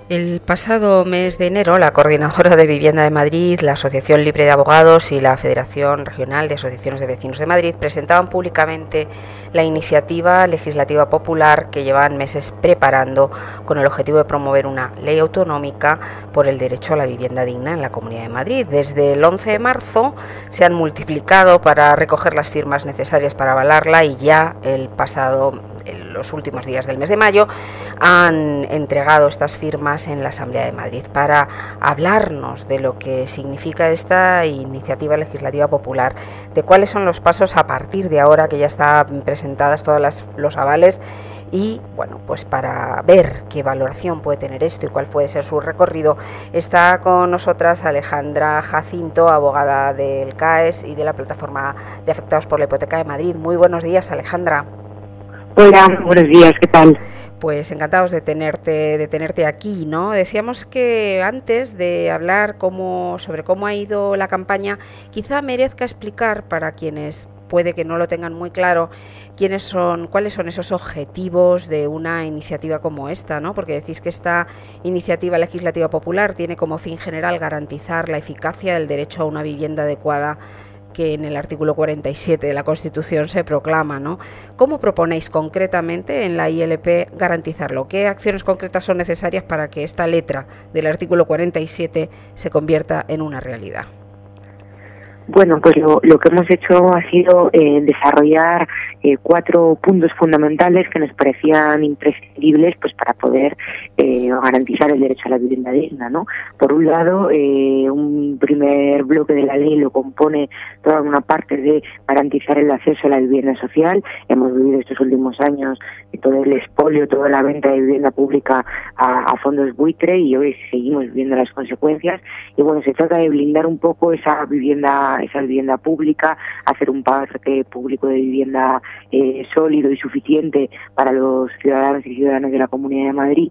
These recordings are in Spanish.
El pasado mes de enero, la Coordinadora de Vivienda de Madrid, la Asociación Libre de Abogados y la Federación Regional de Asociaciones de Vecinos de Madrid presentaban públicamente la iniciativa legislativa popular que llevan meses preparando con el objetivo de promover una ley autonómica por el derecho a la vivienda digna en la Comunidad de Madrid. Desde el 11 de marzo se han multiplicado para recoger las firmas necesarias para avalarla y ya en los últimos días del mes de mayo han entregado estas firmas en la Asamblea de Madrid para hablarnos de lo que significa esta iniciativa legislativa popular, de cuáles son los pasos a partir de ahora que ya están presentadas todos los avales y, bueno, pues para ver qué valoración puede tener esto y cuál puede ser su recorrido, está con nosotras Alejandra Jacinto, abogada del CAES y de la Plataforma de Afectados por la Hipoteca de Madrid. Muy buenos días, Alejandra. Hola, buenos días, ¿qué tal? Pues encantados de tenerte aquí, ¿no? Decíamos que antes de hablar sobre cómo ha ido la campaña, quizá merezca explicar para quienes puede que no lo tengan muy claro cuáles son esos objetivos de una iniciativa como esta, ¿no? Porque decís que esta iniciativa legislativa popular tiene como fin general garantizar la eficacia del derecho a una vivienda adecuada que en el artículo 47 de la Constitución se proclama, ¿no? ¿Cómo proponéis concretamente en la ILP garantizarlo? ¿Qué acciones concretas son necesarias para que esta letra del artículo 47 se convierta en una realidad? Bueno, pues lo que hemos hecho ha sido desarrollar 4 puntos fundamentales que nos parecían imprescindibles pues para poder garantizar el derecho a la vivienda digna, ¿no? Por un lado, un primer bloque de la ley lo compone toda una parte de garantizar el acceso a la vivienda social. Hemos vivido estos últimos años todo el expolio, toda la venta de vivienda pública a fondos buitre y hoy seguimos viviendo las consecuencias. Y bueno, se trata de blindar un poco esa vivienda pública, hacer un parque público de vivienda sólido y suficiente para los ciudadanos y ciudadanas de la Comunidad de Madrid.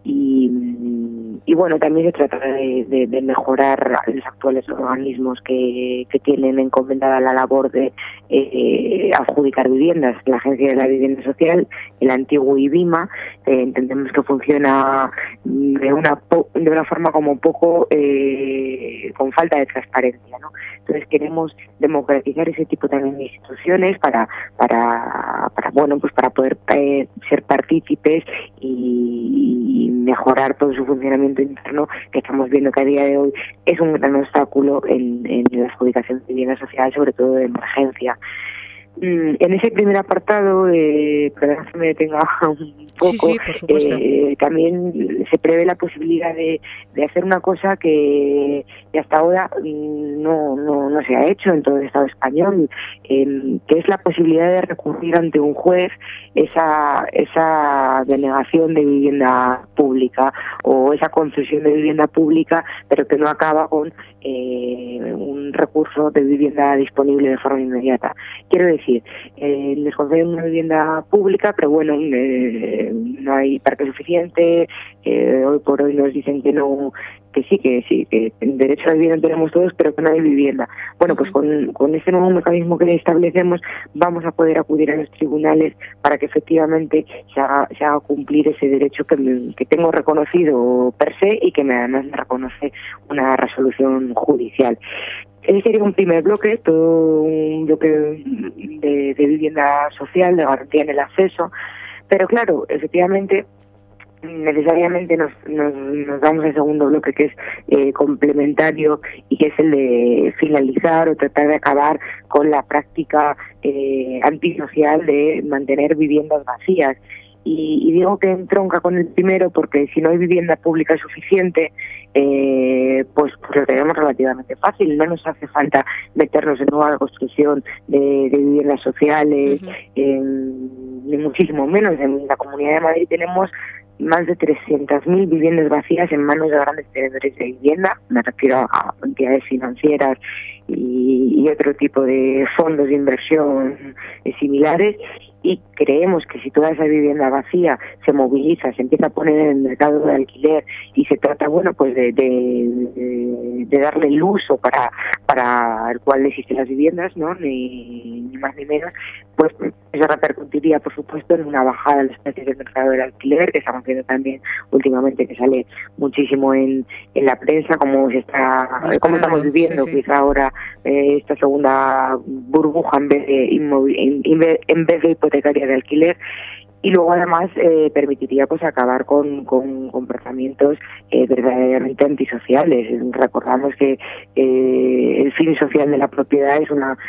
Y bueno, también se trata de mejorar los actuales organismos que tienen encomendada la labor de adjudicar viviendas, la Agencia de la Vivienda Social, el antiguo IBIMA. Entendemos que funciona de una forma como poco con falta de transparencia, ¿no? Entonces queremos democratizar ese tipo también de instituciones para poder ser partícipes y mejorar todo su funcionamiento interno, que estamos viendo que a día de hoy es un gran obstáculo en la adjudicación de vivienda social, sobre todo de emergencia. En ese primer apartado, perdón que me detenga un poco, sí, por supuesto. También se prevé la posibilidad de hacer una cosa que hasta ahora no se ha hecho en todo el Estado español, que es la posibilidad de recurrir ante un juez esa denegación de vivienda pública o esa concesión de vivienda pública, pero que no acaba con un recurso de vivienda disponible de forma inmediata. Quiero decir, les conceden una vivienda pública, pero bueno, no hay parque suficiente, hoy por hoy nos dicen que no, que el derecho a la vivienda tenemos todos, pero que no hay vivienda. Bueno, pues con este nuevo mecanismo que establecemos vamos a poder acudir a los tribunales para que efectivamente se haga cumplir ese derecho que tengo reconocido per se y que además me reconoce una resolución judicial. Ese sería un primer bloque, todo un bloque de vivienda social, de garantía en el acceso, pero claro, efectivamente necesariamente nos damos al segundo bloque, que es complementario y que es el de finalizar o tratar de acabar con la práctica antisocial de mantener viviendas vacías. Y digo que entronca con el primero porque si no hay vivienda pública suficiente, pues lo tenemos relativamente fácil. No nos hace falta meternos en nueva construcción de viviendas sociales, ni muchísimo menos. En la Comunidad de Madrid tenemos más de 300.000 viviendas vacías en manos de grandes tenedores de vivienda, me refiero a entidades financieras y otro tipo de fondos de inversión similares, y creemos que si toda esa vivienda vacía se moviliza, se empieza a poner en el mercado de alquiler y se trata, bueno, pues de darle el uso para el cual existen las viviendas, ¿no? Ni más ni menos, pues Eso repercutiría, por supuesto, en una bajada de los precios del mercado del alquiler, que estamos viendo también últimamente, que sale muchísimo en la prensa, como estamos viviendo, sí, sí. quizá ahora esta segunda burbuja en vez de hipotecaria de alquiler. Y luego además permitiría pues acabar con comportamientos verdaderamente antisociales. Recordamos que el fin social de la propiedad es una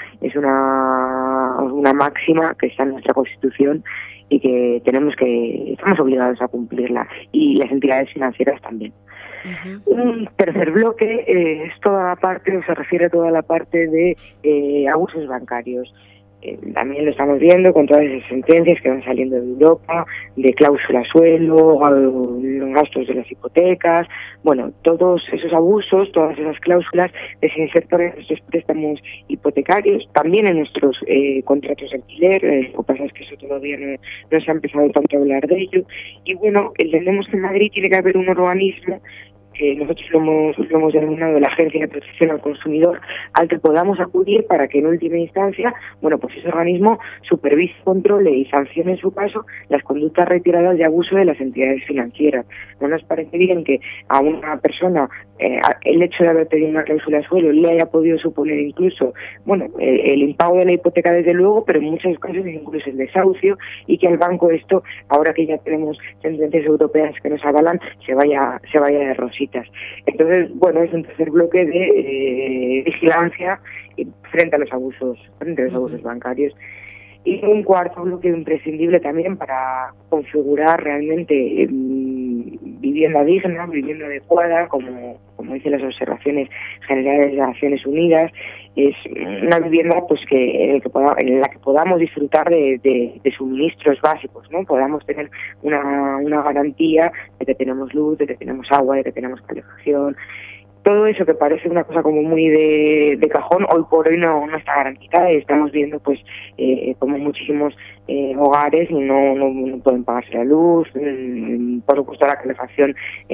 máxima que está en nuestra Constitución y que estamos obligados a cumplirla, y las entidades financieras también. Un tercer bloque es toda la parte, o se refiere a toda la parte de abusos bancarios. También lo estamos viendo con todas esas sentencias que van saliendo de Europa, de cláusula suelo, los gastos de las hipotecas, bueno, todos esos abusos, todas esas cláusulas desinsertan en nuestros préstamos hipotecarios, también en nuestros contratos de alquiler. Lo que pasa es que eso todavía no se ha empezado tanto a hablar de ello. Y bueno, entendemos que en Madrid tiene que haber un organismo, nosotros lo hemos denominado la Agencia de Protección al Consumidor, al que podamos acudir para que en última instancia, bueno, pues ese organismo supervise, controle y sancione en su caso las conductas reiteradas de abuso de las entidades financieras. No nos parece bien que a una persona el hecho de haber pedido una cláusula suelo le haya podido suponer incluso, bueno, el impago de la hipoteca desde luego, pero en muchos casos incluso el desahucio, y que el banco esto, ahora que ya tenemos sentencias europeas que nos avalan, se vaya de rositas. Entonces, bueno, es un tercer bloque de vigilancia frente a los abusos bancarios. Y un cuarto bloque imprescindible también para configurar realmente vivienda digna, vivienda adecuada, como dicen las observaciones generales de Naciones Unidas, es una vivienda pues en la que podamos disfrutar de suministros básicos, ¿no? Podamos tener una garantía de que tenemos luz, de que tenemos agua, de que tenemos calefacción. Todo eso que parece una cosa como muy de cajón, hoy por hoy no está garantizada, y estamos viendo pues como muchísimos hogares no pueden pagarse la luz, por supuesto la calefacción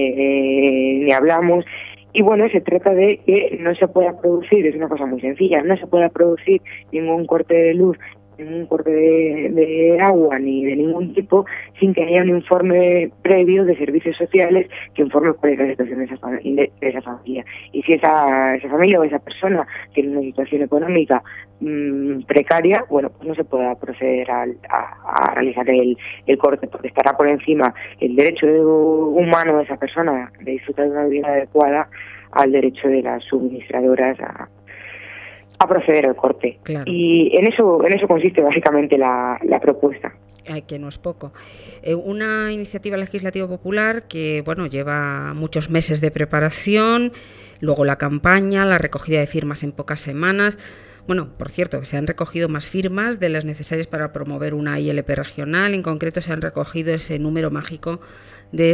ni hablamos. Y bueno, se trata de que no se pueda producir, es una cosa muy sencilla, no se pueda producir ningún corte de luz, ningún corte de agua ni de ningún tipo sin que haya un informe previo de servicios sociales que informe cuál es la situación de esa familia. Y si esa familia o esa persona tiene una situación económica precaria, bueno, pues no se pueda proceder a realizar el corte, porque estará por encima el derecho humano de esa persona de disfrutar de una vivienda adecuada al derecho de las suministradoras a proceder al corte. Claro. Y en eso consiste básicamente la propuesta. Que no es poco. Una iniciativa legislativa popular que, bueno, lleva muchos meses de preparación, luego la campaña, la recogida de firmas en pocas semanas. Bueno, por cierto, que se han recogido más firmas de las necesarias para promover una ILP regional. En concreto, se han recogido ese número mágico de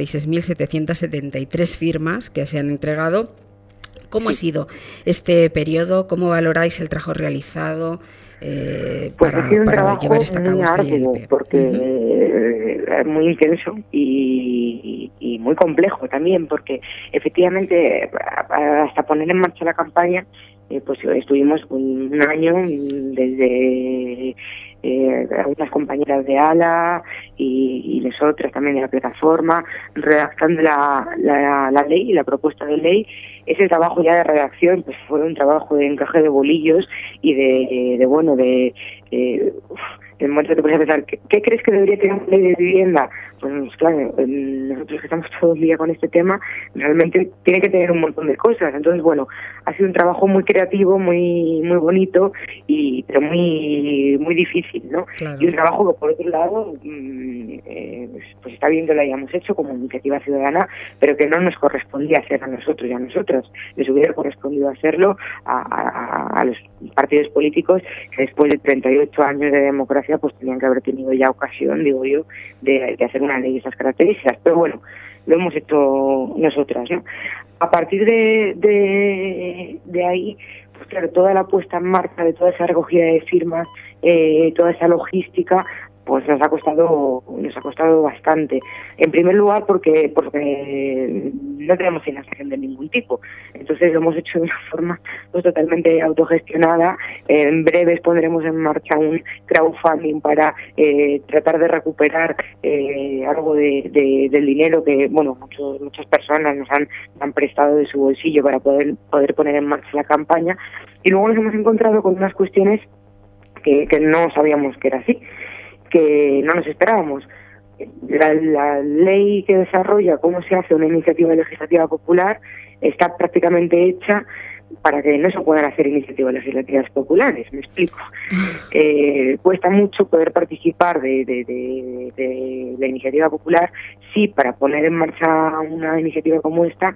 76.773 firmas que se han entregado. ¿Cómo ha sido este periodo? ¿Cómo valoráis el trabajo realizado para llevar esta cabo esta ILP? Porque es muy intenso y muy complejo también, porque efectivamente hasta poner en marcha la campaña pues estuvimos un año desde algunas compañeras de ALA y nosotras también de la plataforma redactando la ley y la propuesta de ley. Ese trabajo ya de redacción pues fue un trabajo de encaje de bolillos y el momento que te pones a pensar, ¿qué crees que debería tener una ley de vivienda? Pues claro, nosotros que estamos todo el día con este tema, realmente tiene que tener un montón de cosas. Entonces, bueno, ha sido un trabajo muy creativo, muy bonito, pero muy difícil, ¿no? Claro. Y un trabajo que, por otro lado, pues está bien que lo hayamos hecho como iniciativa ciudadana, pero que no nos correspondía hacer a nosotros y a nosotras. Les hubiera correspondido hacerlo a los partidos políticos que después de 38 años de democracia pues tenían que haber tenido ya ocasión, digo yo, de hacer una ley de esas características. Pero bueno, lo hemos hecho nosotras, ¿no? A partir de ahí, pues claro, toda la puesta en marcha de toda esa recogida de firmas, toda esa logística, pues nos ha costado bastante. En primer lugar porque no tenemos financiación de ningún tipo, entonces lo hemos hecho de una forma pues totalmente autogestionada. En breves pondremos en marcha un crowdfunding para tratar de recuperar algo del dinero que muchas personas nos han prestado de su bolsillo para poder poner en marcha la campaña. Y luego nos hemos encontrado con unas cuestiones que no sabíamos que era así, que no nos esperábamos. La ley que desarrolla cómo se hace una iniciativa legislativa popular está prácticamente hecha para que no se puedan hacer iniciativas legislativas populares, me explico. Cuesta mucho poder participar de la iniciativa popular. Sí, para poner en marcha una iniciativa como esta,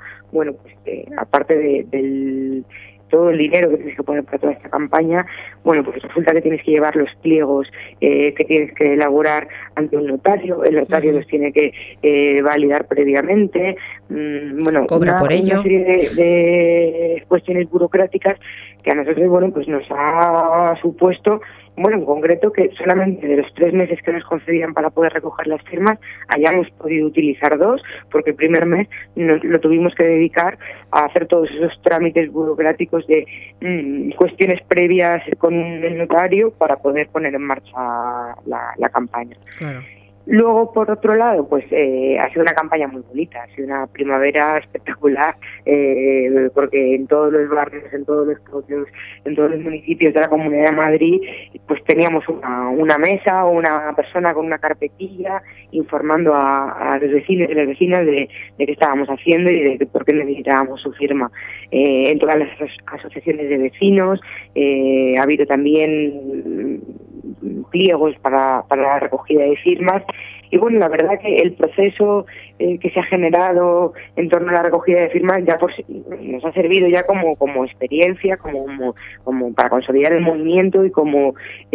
aparte del todo el dinero que tienes que poner para toda esta campaña, pues resulta que tienes que llevar los pliegos que tienes que elaborar ante un notario. El notario los tiene que validar previamente. Cobra por ello. Una serie de cuestiones burocráticas que a nosotros, pues nos ha supuesto, en concreto, que solamente de los 3 meses que nos concedían para poder recoger las firmas, hayamos podido utilizar 2, porque el primer mes lo tuvimos que dedicar a hacer todos esos trámites burocráticos de cuestiones previas con el notario para poder poner en marcha la campaña. Claro. Luego, por otro lado, pues ha sido una campaña muy bonita, ha sido una primavera espectacular, porque en todos los barrios, en todos los pueblos, en todos los municipios de la Comunidad de Madrid, pues teníamos una mesa o una persona con una carpetilla informando a los vecinos y las vecinas de qué estábamos haciendo y de por qué necesitábamos su firma. En todas las asociaciones de vecinos ha habido también pliegos para la recogida de firmas. Y la verdad que el proceso que se ha generado en torno a la recogida de firmas ya nos ha servido ya como experiencia, como para consolidar el movimiento y como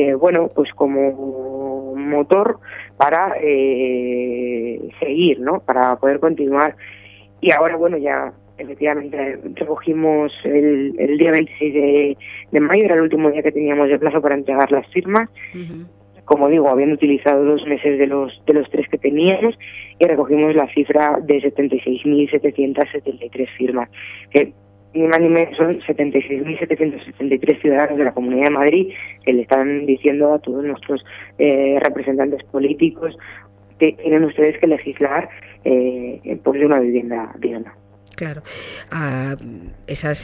como motor para seguir, ¿no? Para poder continuar. Y ahora ya efectivamente recogimos el día 26 de mayo, era el último día que teníamos de plazo para entregar las firmas. Uh-huh. Como digo, habiendo utilizado 2 meses de los 3 que teníamos, y recogimos la cifra de 76.773 firmas, que ni más ni menos son 76.773 ciudadanos de la Comunidad de Madrid que le están diciendo a todos nuestros representantes políticos que tienen ustedes que legislar por una vivienda digna. Claro, a esas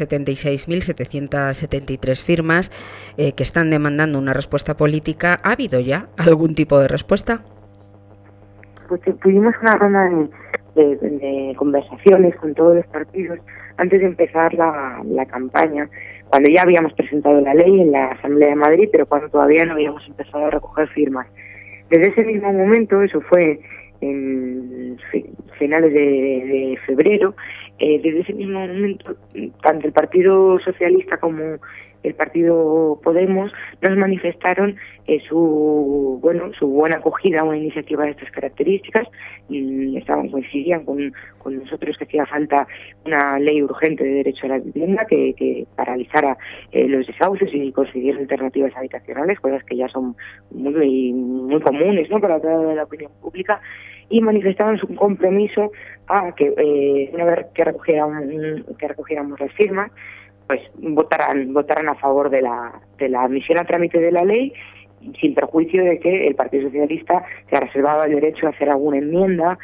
76.773 firmas que están demandando una respuesta política, ¿ha habido ya algún tipo de respuesta? Pues tuvimos una ronda de conversaciones con todos los partidos antes de empezar la campaña, cuando ya habíamos presentado la ley en la Asamblea de Madrid, pero cuando todavía no habíamos empezado a recoger firmas. Desde ese mismo momento, eso fue en finales de febrero, desde ese mismo momento, tanto el Partido Socialista como el Partido Podemos nos manifestaron su buena acogida a una iniciativa de estas características. Coincidían con nosotros que hacía falta una ley urgente de derecho a la vivienda que paralizara los desahucios y consiguiera alternativas habitacionales, cosas que ya son muy comunes, ¿no?, para toda la opinión pública, y manifestaban su compromiso a que una vez que recogiéramos las firmas, pues votaran a favor de la admisión a trámite de la ley, sin perjuicio de que el Partido Socialista se reservaba el derecho a hacer alguna enmienda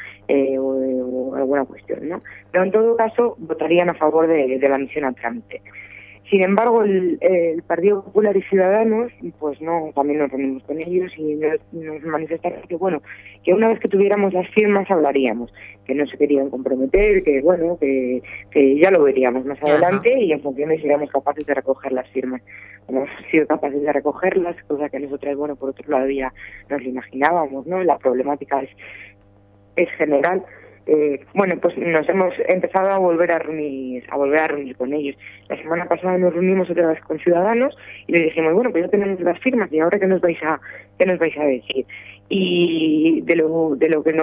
o alguna cuestión, ¿no? Pero en todo caso votarían a favor de la admisión a trámite. Sin embargo, el Partido Popular y Ciudadanos, pues no, también nos reunimos con ellos y nos manifestaron que una vez que tuviéramos las firmas hablaríamos, que no se querían comprometer, que ya lo veríamos más adelante. Ajá. Y en función de si éramos capaces de recoger las firmas. Como hemos sido capaces de recogerlas, cosa que nosotras, por otro lado ya nos lo imaginábamos, ¿no? La problemática es general. Pues nos hemos empezado a volver a reunir con ellos. La semana pasada nos reunimos otra vez con Ciudadanos y les dijimos, pues ya tenemos las firmas, y ahora qué nos vais a decir. Y de lo que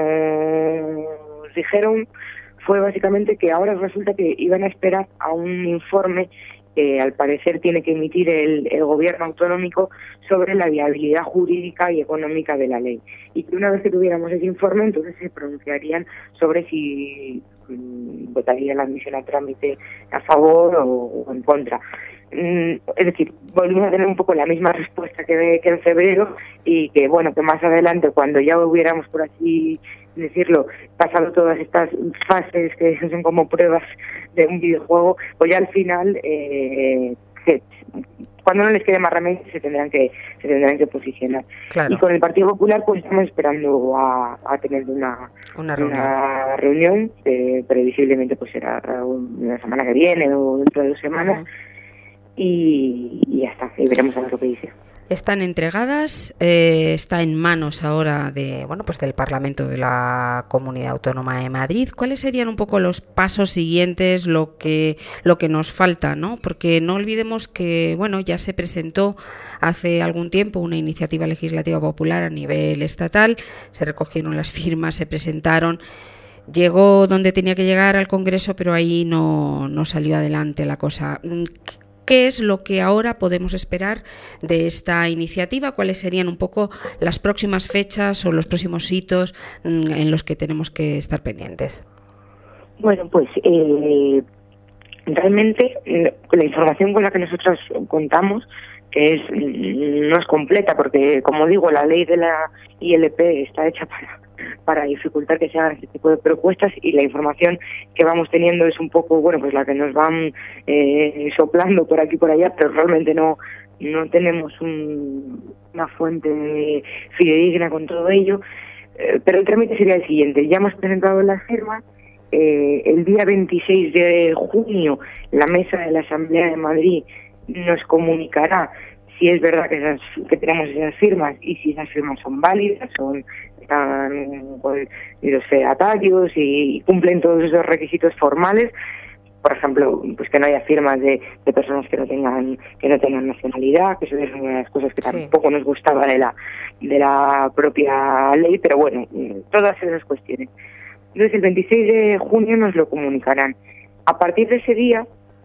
nos dijeron fue básicamente que ahora resulta que iban a esperar a un informe que al parecer tiene que emitir el gobierno autonómico sobre la viabilidad jurídica y económica de la ley. Y que una vez que tuviéramos ese informe, entonces se pronunciarían sobre si votaría la admisión a trámite a favor o en contra. Es decir, volvimos a tener un poco la misma respuesta que en febrero, y que bueno, que más adelante, cuando ya hubiéramos, por así decirlo, pasado todas estas fases que son como pruebas de un videojuego, pues ya al final cuando no les quede más remedio se tendrán que posicionar. Claro. Y con el Partido Popular pues estamos esperando a tener una reunión, previsiblemente pues será la semana que viene o dentro de 2 semanas. Y ya está, y veremos a ver lo que dice. Están entregadas, está en manos ahora del Parlamento de la Comunidad Autónoma de Madrid. ¿Cuáles serían un poco los pasos siguientes, lo que nos falta, ¿no? Porque no olvidemos que ya se presentó hace algún tiempo una iniciativa legislativa popular a nivel estatal, se recogieron las firmas, se presentaron. Llegó donde tenía que llegar al Congreso, pero ahí no salió adelante la cosa. ¿Qué es lo que ahora podemos esperar de esta iniciativa? ¿Cuáles serían un poco las próximas fechas o los próximos hitos en los que tenemos que estar pendientes? Bueno, pues realmente la información con la que nosotros contamos, que no es completa, porque como digo, la ley de la ILP está hecha para dificultar que se hagan este tipo de propuestas, y la información que vamos teniendo es un poco, pues la que nos van soplando por aquí y por allá, pero realmente no tenemos una fuente fidedigna con todo ello. Pero el trámite sería el siguiente: ya hemos presentado las firmas, el día 26 de junio la mesa de la Asamblea de Madrid nos comunicará si es verdad que tenemos esas firmas y si esas firmas son válidas, están con los fedatarios y cumplen todos esos requisitos formales. Por ejemplo, pues que no haya firmas de personas que no tengan nacionalidad, que eso es una de las cosas que tampoco nos gustaba de la propia ley, pero bueno, todas esas cuestiones. Entonces el 26 de junio nos lo comunicarán. A partir de ese día,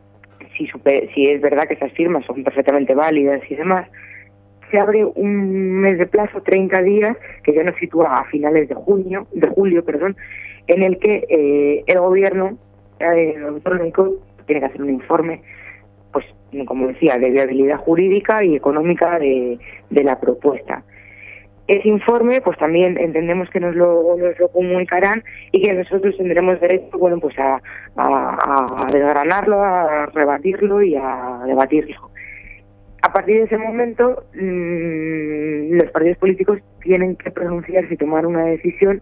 si es verdad que esas firmas son perfectamente válidas y demás, se abre un mes de plazo, 30 días, que ya nos sitúa a finales de julio, en el que el gobierno autonómico tiene que hacer un informe, pues como decía, de viabilidad jurídica y económica de la propuesta. Ese informe, pues también entendemos que nos lo comunicarán, y que nosotros tendremos derecho, pues a desgranarlo, a rebatirlo y a debatirlo. A partir de ese momento, los partidos políticos tienen que pronunciarse y tomar una decisión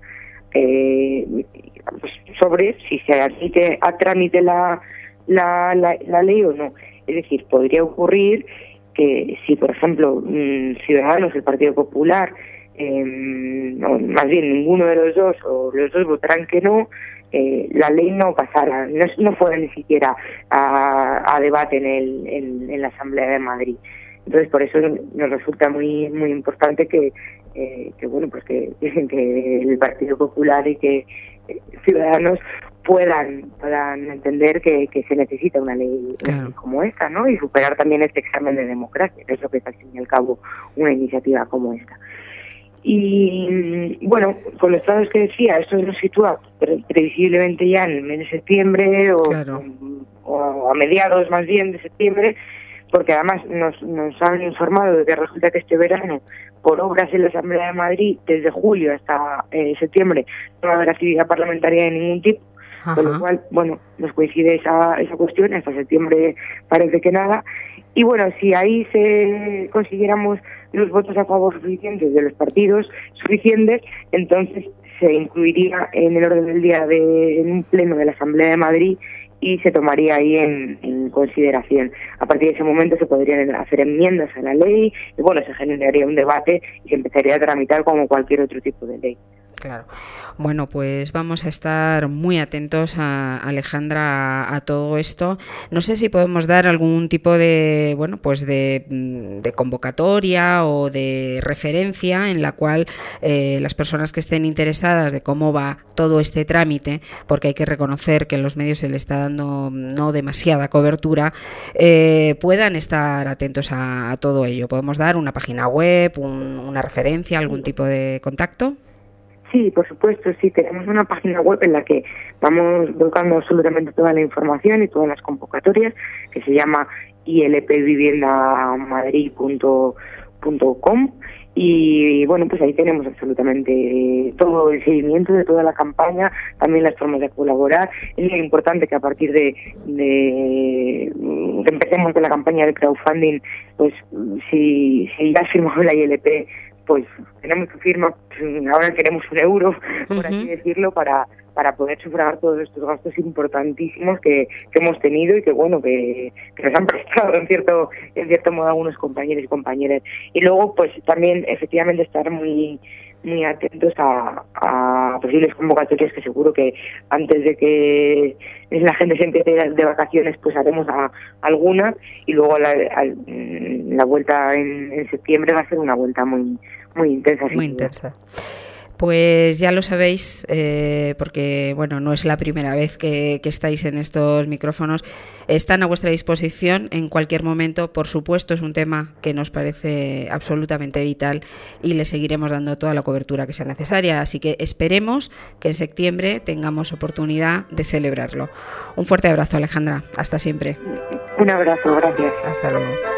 pues sobre si se admite a trámite la ley o no. Es decir, podría ocurrir que si, por ejemplo, Ciudadanos, el Partido Popular, o más bien ninguno de los dos, o los dos votarán que no, la ley no pasara, no fuera ni siquiera a debate en la Asamblea de Madrid. Entonces, por eso nos resulta muy muy importante que el Partido Popular y que Ciudadanos puedan entender que se necesita una ley como esta, ¿no? Y superar también este examen de democracia, que es lo que es al fin y al cabo una iniciativa como esta. Y bueno, con los plazos que decía, esto nos sitúa previsiblemente ya en el mes de septiembre o a mediados más bien de septiembre, porque además nos han informado de que resulta que este verano, por obras en la Asamblea de Madrid, desde julio hasta septiembre, no va a haber actividad parlamentaria de ningún tipo. Ajá. Con lo cual, nos coincide esa cuestión, hasta septiembre parece que nada. Y bueno, si ahí consiguiéramos los votos a favor suficientes de los partidos suficientes, entonces se incluiría en el orden del día en un pleno de la Asamblea de Madrid y se tomaría ahí en consideración. A partir de ese momento se podrían hacer enmiendas a la ley y se generaría un debate y se empezaría a tramitar como cualquier otro tipo de ley. Claro. Bueno, pues vamos a estar muy atentos, Alejandra, a todo esto. No sé si podemos dar algún tipo de, bueno, pues de convocatoria o de referencia en la cual las personas que estén interesadas de cómo va todo este trámite, porque hay que reconocer que en los medios se le está dando no demasiada cobertura, puedan estar atentos a todo ello. ¿Podemos dar una página web, una referencia, algún tipo de contacto? Sí, por supuesto, sí, tenemos una página web en la que vamos buscando absolutamente toda la información y todas las convocatorias, que se llama ilpviviendamadrid.com, y bueno, pues ahí tenemos absolutamente todo el seguimiento de toda la campaña, también las formas de colaborar. Es muy importante que a partir de que empecemos con la campaña de crowdfunding, pues si ya firmamos la ILP, pues tenemos que firmar, ahora queremos €1, por así decirlo, para poder sufragar todos estos gastos importantísimos que hemos tenido y que bueno que nos han prestado en cierto modo algunos compañeros y compañeras. Y luego pues también efectivamente estar muy atentos a posibles convocatorias, que seguro que antes de que la gente se empiece de vacaciones pues haremos algunas, y luego la vuelta en septiembre va a ser una vuelta muy intensa. Muy intensa. Pues ya lo sabéis, porque bueno, no es la primera vez que estáis en estos micrófonos. Están a vuestra disposición en cualquier momento. Por supuesto, es un tema que nos parece absolutamente vital y le seguiremos dando toda la cobertura que sea necesaria. Así que esperemos que en septiembre tengamos oportunidad de celebrarlo. Un fuerte abrazo, Alejandra. Hasta siempre. Un abrazo, gracias. Hasta luego.